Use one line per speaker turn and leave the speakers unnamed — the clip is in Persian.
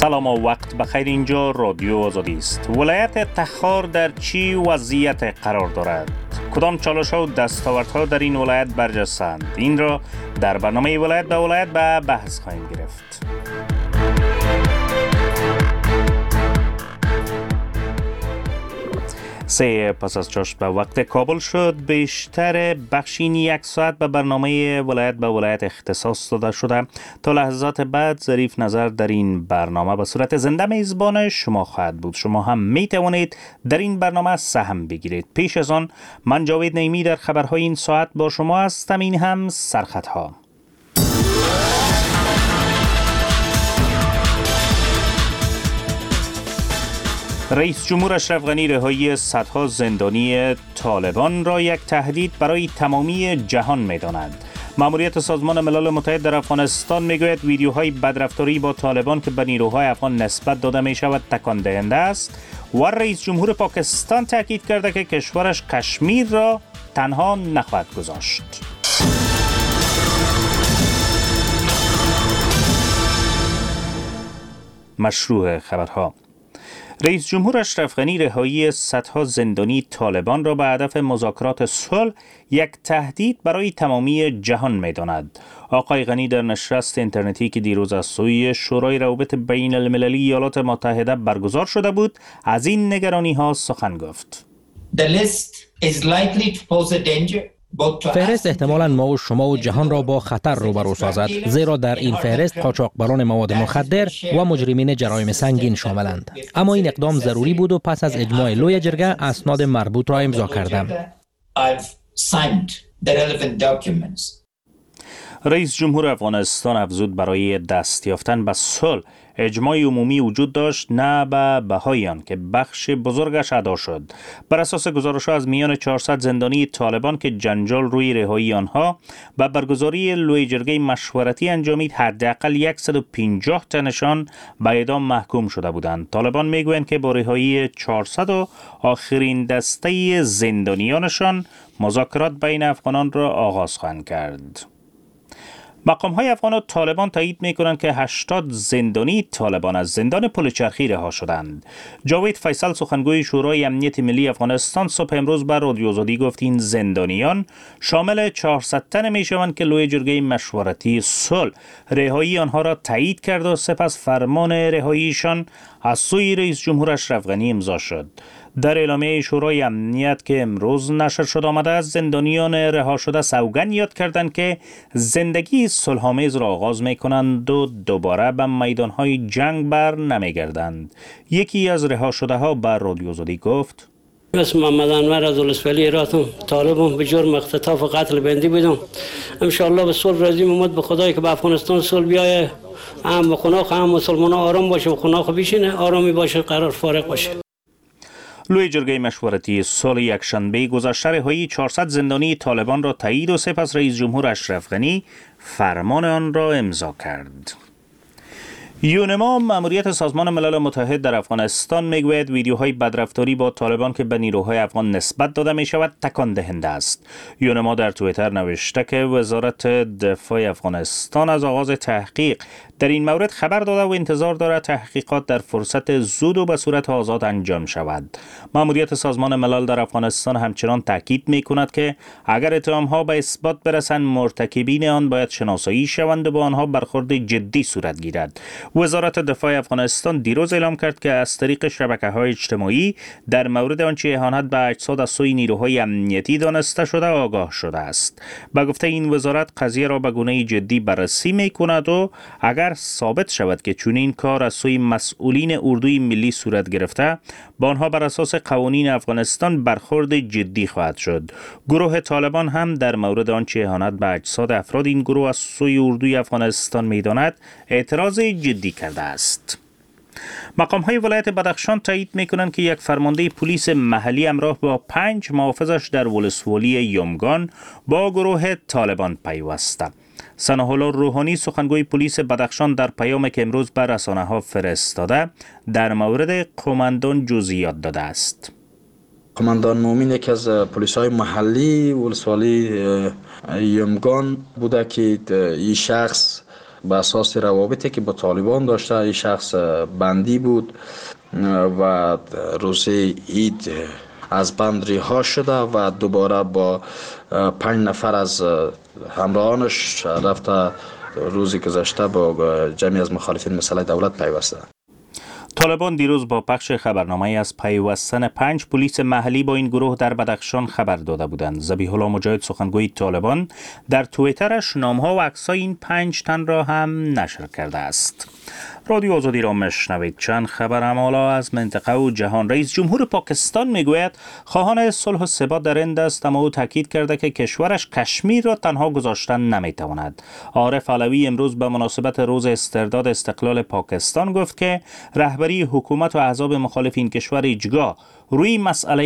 سلام و وقت بخیر. اینجا رادیو آزادی است. ولایت تخار در چی وضعیت قرار دارد؟ کدام چالش‌ها و دستاوردها در این ولایت برجسته‌اند؟ این را در برنامه ولایت به ولایت به بحث خواهیم گرفت. سه پس از چاشت به وقت کابل شد. بیشتر بخشین یک ساعت به برنامه ولایت به ولایت اختصاص داده شده. تا لحظات بعد ظریف نظر در این برنامه به صورت زنده میزبان شما خواهد بود. شما هم می توانید در این برنامه سهم بگیرید. پیش از آن من جاوید نعیمی در خبرهای این ساعت با شما هستم. این هم سرخطها. رئیس جمهور اشرف غنی رهایی صدها زندانی طالبان را یک تهدید برای تمامی جهان می‌داند. ماموریت سازمان ملل متحد در افغانستان میگوید ویدیوهای بدرفتاری با طالبان که به نیروهای افغان نسبت داده می شود تکان دهنده است و رئیس جمهور پاکستان تاکید کرده که کشورش کشمیر را تنها نخواهد گذاشت. مشروع خبرها. رئیس جمهور اشرف غنی رهایی صدها زندانی طالبان را به هدف مذاکرات صلح یک تهدید برای تمامی جهان می‌داند. آقای غنی در نشست اینترنتی که دیروز از سوی شورای روابط بین المللی ایالات متحده برگزار شده بود، از این نگرانی‌ها سخن گفت.
فهرست احتمالاً ما و شما و جهان را با خطر روبرو سازد، زیرا در این فهرست قاچاقبران مواد مخدر و مجرمین جرایم سنگین شاملند. اما این اقدام ضروری بود و پس از اجماع لوی جرگه اسناد مربوط را امضا کردم.
رئیس جمهور افغانستان افزود برای دست یافتن به صلح اجماع عمومی وجود داشت، نه به بهای آن که بخش بزرگش ادا شد. بر اساس گزارش‌ها از میان 400 زندانی طالبان که جنجال روی رهایی آنها و برگزاری لوی جرگه مشورتی انجامید، حداقل 150 تنشان به اعدام محکوم شده بودند. طالبان میگویند که با رهایی 400 و آخرین دسته زندانیانشان مذاکرات بین افغانان را آغاز خواهند کرد. مقام‌های افغان و طالبان تایید می‌کنند که 80 زندانی طالبان از زندان پلچرخی رها شدند. جاوید فیصل سخنگوی شورای امنیت ملی افغانستان صبح امروز بر رادیو آزادی گفت این زندانیان شامل 400 تن می‌شوند که لوی جرگه مشورتی صلح رهایی آنها را تایید کرد و سپس فرمان رهاییشان از سوی رئیس جمهور اشرف غنی امضا شد. در اعلامیه شورای امنیت که امروز نشر شده آمده است، زندانیان رها شده سوگند یاد کردند که زندگی صلح‌آمیز را آغاز می‌کنند و دوباره به میدان‌های جنگ بر نمی‌گردند. یکی از رها شده‌ها بر رادیو آزادی گفت:
اسم محمد انور از ولسوالی هراتم، طالبم به جرم اختطاف و قتل بندی بودم. ان شاء الله به صلح راضی امید به خدای که به افغانستان صلح بیایه، هم به خناق هم مسلمان‌ها آرام باشه و خناق بیشینه، آرامی باشه، قرار فارغ باشه.
لوی جرگه مشورتی صلح یکشنبه گذشته رهایی 400 زندانی طالبان را تایید و سپس رئیس جمهور اشرف غنی فرمان آن را امضا کرد. یونما ماموریت سازمان ملل متحد در افغانستان میگوید ویدیوهای بدرفتاری با طالبان که به نیروهای افغان نسبت داده می شود تکان دهنده است. یونما در توییتر نوشته که وزارت دفاع افغانستان از آغاز تحقیق در این مورد خبر داده و انتظار دارد تحقیقات در فرصت زود و به صورت آزاد انجام شود. ماموریت سازمان ملل در افغانستان همچنان تاکید می کند که اگر اتهام‌ها به اثبات برسند، مرتکبین آن باید شناسایی شوند و با آنها برخورد جدی صورت گیرد. وزارت دفاع افغانستان دیروز اعلام کرد که از طریق شبکه‌های اجتماعی در مورد آنچه اهانت به اجساد از سوی نیروهای امنیتی دانسته شده آگاه شده است. به گفته این وزارت قضیه را به گونه جدی بررسی می‌کند و اگر ثابت شود که چنین کار از سوی مسئولین اردوی ملی صورت گرفته، با آنها بر اساس قوانین افغانستان برخورد جدی خواهد شد. گروه طالبان هم در مورد آنچه اهانت به اجساد افراد این گروه از سوی اردوی افغانستان می‌داند اعتراض جدی کرده است. مقام‌های ولایت بدخشان تایید می‌کنند که یک فرمانده پلیس محلی همراه با 5 محافظش در ولسوالی یمگان با گروه طالبان پیوسته. ثناء الله روحانی سخنگوی پلیس بدخشان در پیامی که امروز بر رسانه‌ها فرستاده در مورد قماندان جزئیات داده است.
قماندان مومن یک از پلیس‌های محلی ولسوالی یمگان بوده که این شخص به اساس روابطی که با طالبان داشته، این شخص بندی بود و روز عید از بند رها شده و دوباره با 5 نفر از همراهانش رفته روزی گذشته با جمعی از مخالفین مسئله دولت پیوسته.
طالبان دیروز با پخش خبرنامه از پیوستن 5 پلیس محلی با این گروه در بدخشان خبر داده بودند. ذبیح الله مجاهد سخنگوی طالبان در توییترش نامها و عکسای این 5 تن را هم نشر کرده است. رادیو آزادی را میشنوید. چند خبر حالا از منطقه و جهان. رئیس جمهور پاکستان میگوید خواهان صلح و ثبات در هند است، اما او تاکید کرده که کشورش کشمیر را تنها گذاشتن نمیتواند. عارف علوی امروز به مناسبت روز استرداد استقلال پاکستان گفت که رهبری حکومت و احزاب مخالف این کشور هیچگاه روی مسئله